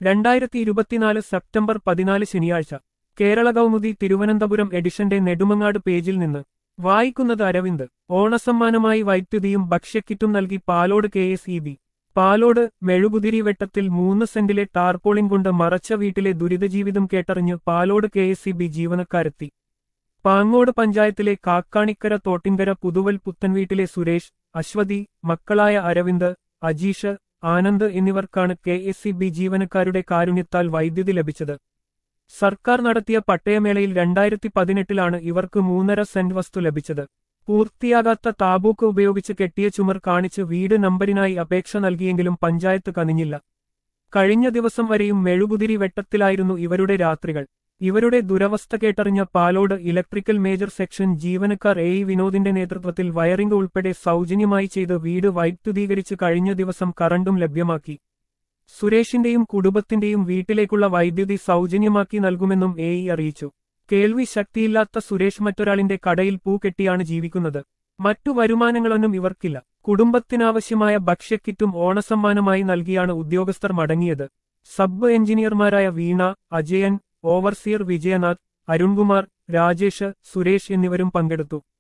2024 September 14 ശനിയാഴ്ച കേരള കൗമുദി തിരുവനന്തപുരം എഡിഷന്റെ നെടുമങ്ങാട് പേജിൽ നിന്ന് വായിക്കുന്നത് അരവിന്ദ്. ഓണസമ്മാനമായി വൈദ്യുതിയും ഭക്ഷ്യക്കിറ്റും നൽകി പാലോട് KSEB. പാലോട് മെഴുകുതിരി വെട്ടത്തിൽ 3 സെന്റിലെ ടാർപോളിൻ കൊണ്ട് മറച്ച വീട്ടിലെ ദുരിതജീവിതം കേട്ടറിഞ്ഞ് പാലോട് KSEB ജീവനക്കാരെത്തി. പാങ്ങോട് പഞ്ചായത്തിലെ കാക്കാണിക്കര തോട്ടിങ്കര പുതുവൽ പുത്തൻവീട്ടിലെ സുരേഷ്, അശ്വതി, മക്കളായ അരവിന്ദ്, അജീഷ്, ആനന്ദ് എന്നിവർക്കാണ് KSEB ജീവനക്കാരുടെ കാരുണ്യത്താൽ വൈദ്യുതി ലഭിച്ചത്. സർക്കാർ നടത്തിയ പട്ടയമേളയിൽ 2018 ഇവർക്ക് 3.5 സെന്റ് വസ്തു ലഭിച്ചത്. പൂർത്തിയാകാത്ത താബൂക്ക് ഉപയോഗിച്ച് കെട്ടിയ ചുമർ കാണിച്ച് വീട് നമ്പരിനായി അപേക്ഷ നൽകിയെങ്കിലും പഞ്ചായത്ത് കനിഞ്ഞില്ല. കഴിഞ്ഞ ദിവസം വരെയും മെഴുകുതിരി വെട്ടത്തിലായിരുന്നു ഇവരുടെ രാത്രികൾ. ഇവരുടെ ദുരവസ്ഥ കേട്ടറിഞ്ഞ പാലോട് ഇലക്ട്രിക്കൽ മേജർ സെക്ഷൻ ജീവനക്കാർ AE വിനോദിന്റെ നേതൃത്വത്തിൽ വയറിംഗ് ഉൾപ്പെടെ സൗജന്യമായി ചെയ്ത് വീട് വൈദ്യുതീകരിച്ച് കഴിഞ്ഞ ദിവസം കറണ്ടും ലഭ്യമാക്കി. സുരേഷിന്റെയും കുടുംബത്തിന്റെയും വീട്ടിലേക്കുള്ള വൈദ്യുതി സൗജന്യമാക്കി നൽകുമെന്നും AE അറിയിച്ചു. കേൾവി ശക്തിയില്ലാത്ത സുരേഷ് മറ്റൊരാളിന്റെ കടയിൽ പൂ കെട്ടിയാണ് ജീവിക്കുന്നത്. മറ്റു വരുമാനങ്ങളൊന്നും ഇവർക്കില്ല. കുടുംബത്തിനാവശ്യമായ ഭക്ഷ്യക്കിറ്റും ഓണസമ്മാനമായി നൽകിയാണ് ഉദ്യോഗസ്ഥർ മടങ്ങിയത്. സബ് എഞ്ചിനീയർമാരായ വീണ, അജയൻ, ഓവർസിയർ വിജയനാഥ്, അരുൺകുമാർ, രാജേഷ്, സുരേഷ് എന്നിവരും പങ്കെടുത്തു.